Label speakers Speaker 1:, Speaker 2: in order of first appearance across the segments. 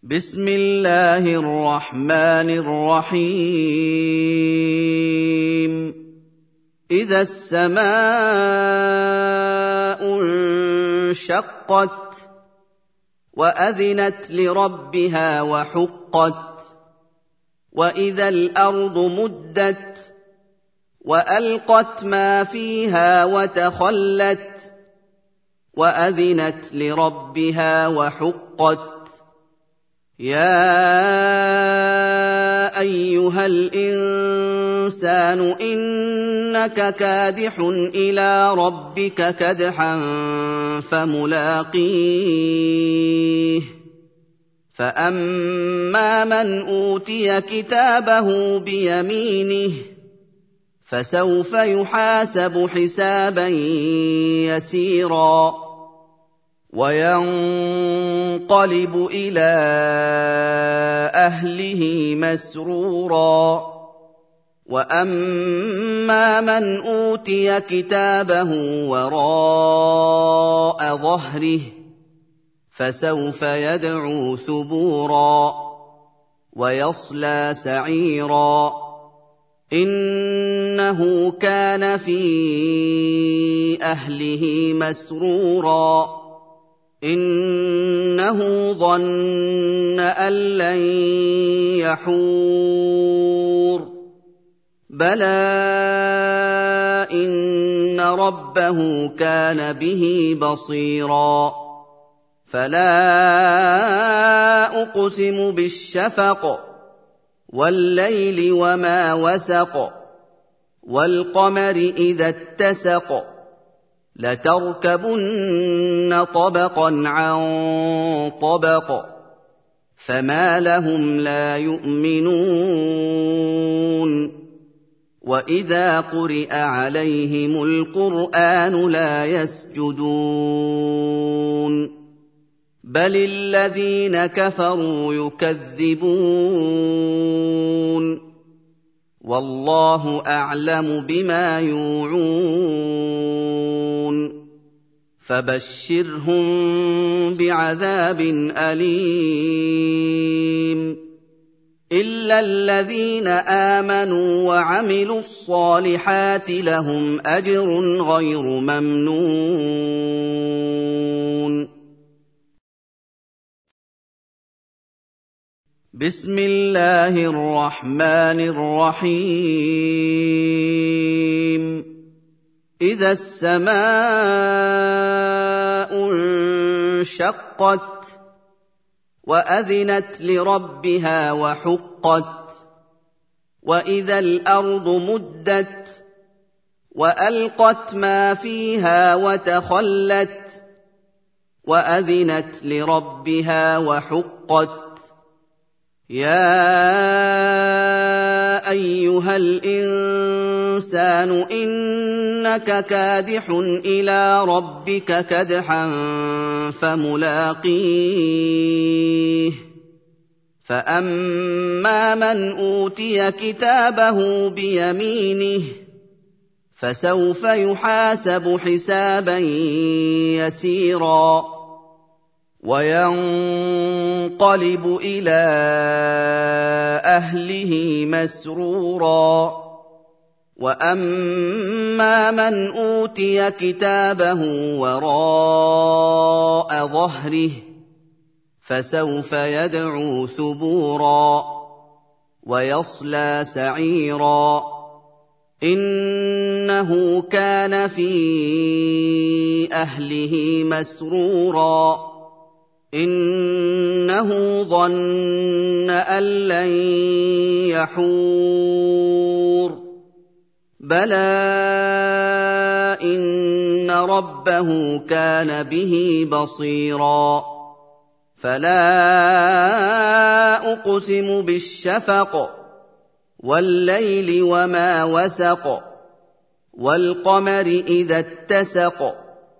Speaker 1: بسم الله الرحمن الرحيم إذا السماء انشقت وأذنت لربها وحقت وإذا الأرض مدت وألقت ما فيها وتخلت وأذنت لربها وحقت يا أيها الإنسان إنك كادح إلى ربك كدحا فملاقيه فأما من أوتي كتابه بيمينه فسوف يحاسب حسابا يسيرا وينقلب إلى أهله مسرورا وأما من أوتي كتابه وراء ظهره فسوف يدعو ثبورا ويصلى سعيرا إنه كان في أهله مسرورا إنه ظن أن لن يحور بلى إن ربه كان به بصيرا فلا أقسم بالشفق والليل وما وسق والقمر إذا اتسق لتركبن طبقا عن طبق فما لهم لا يؤمنون وإذا قرئ عليهم القرآن لا يسجدون بل الذين كفروا يكذبون والله أعلم بما يوعون فبشرهم بعذاب أليم إلا الذين آمنوا وعملوا الصالحات لهم أجر غير ممنون بسم الله الرحمن الرحيم إذا السماء انشقت وأذنت لربها وحقت وإذا الأرض مدت وألقت ما فيها وتخلت وأذنت لربها وحقت يا أيها الإنسان إنك كادح إلى ربك كدحا فملاقيه فأما من أوتي كتابه بيمينه فسوف يحاسب حسابا يسيرا وينقلب إلى أهله مسرورا وأما من أوتي كتابه وراء ظهره فسوف يدعو ثبورا ويصلى سعيرا إنه كان في أهله مسرورا إنه ظن أن لن يحور بلى إن ربه كان به بصيرا فلا أقسم بالشفق والليل وما وسق والقمر إذا اتسق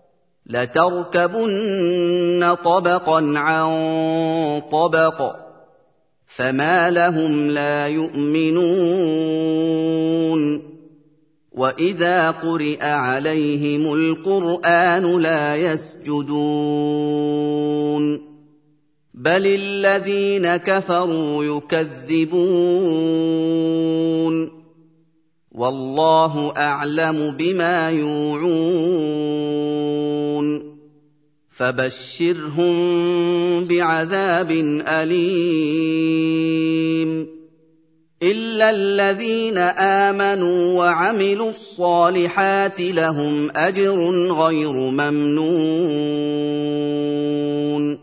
Speaker 1: لتركبن طبقا عن طبق فما لهم لا يؤمنون وإذا قرئ عليهم القرآن لا يسجدون بل الذين كفروا يكذبون والله اعلم بما يوعون فبشرهم بعذاب اليم الا الذين امنوا وعملوا الصالحات لهم اجر غير ممنون